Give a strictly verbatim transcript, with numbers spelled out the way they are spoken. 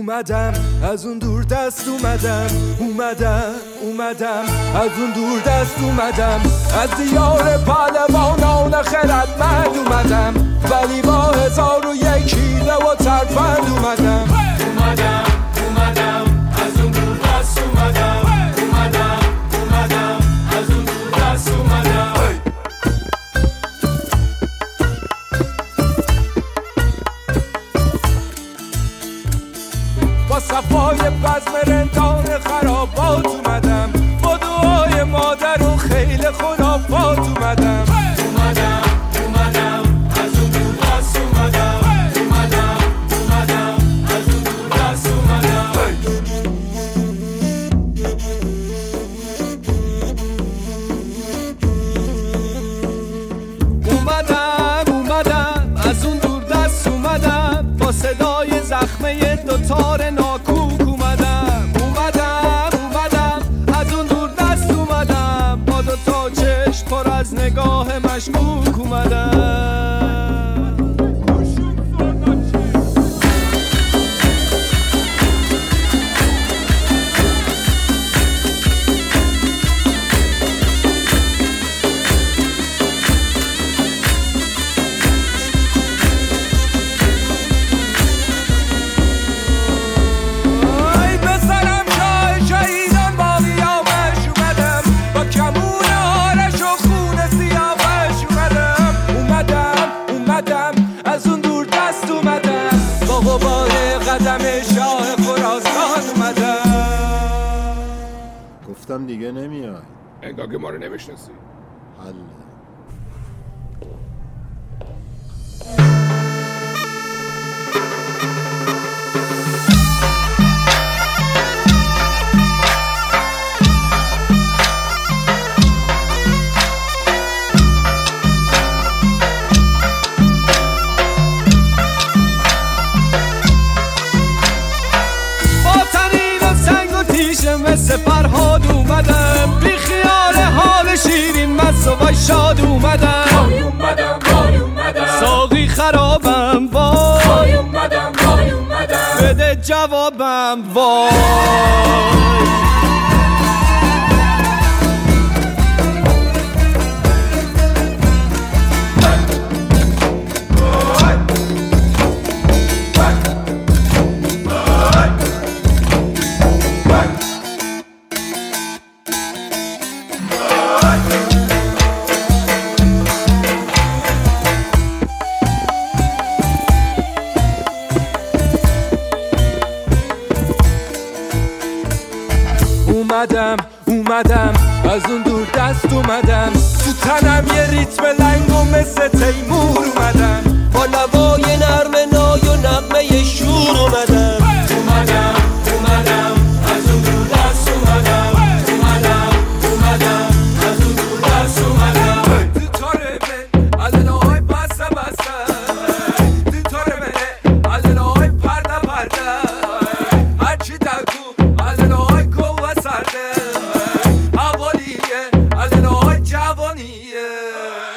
اومدم از اون دور دست اومدم اومدم اومدم از اون دور دست اومدم از دیار پهلوانان خردمند اومدم ولی با هزار و یک حیله و ترفند اومدم اومدم اومدم از اون دور دست اومدم اومدم اومدم از اون دور دست اومدم با صفای بزم رندان خرابات اومدم با دعای مادر و خیل خرافات اومدم اومدم اومدم از اون دور دست اومدم اومدم اومدم از اون دور دست اومدم اومدم اومدم از اون دور دست اومدم با صدای زخمه دوتار ناکوک اومدم اومدم اومدم از اون دور دست اومدم با دوتا چشم پر از نگاه مشکوک اومدم از اون دور دست اومدم با غبار قدم شاه خراسان اومدم گفتم دیگه نمیای انگار که ما رو نمیشناسی حله مثل فرهاد اومدم بی خیال حال شیرین مست و شاد اومدم وای اومدم وای اومدم ساقی خرابم وای وای اومدم وای اومدم بده جوابم وای اومدم اومدم از اون دور دست اومدم تو تنم یه ریتم لنگ و مثل تیمور اومدم با نوای نرم نای و نغمه شور اومدم اومدم اومدم از اون دور دست اومدم اومدم اومدم از اون دور دست اومدم تو تاره من علنهای بسته بسته تو تاره من علنهای پرده پرده هرچی دکو علنهای کوه سرده اولیه علنهای جوانیه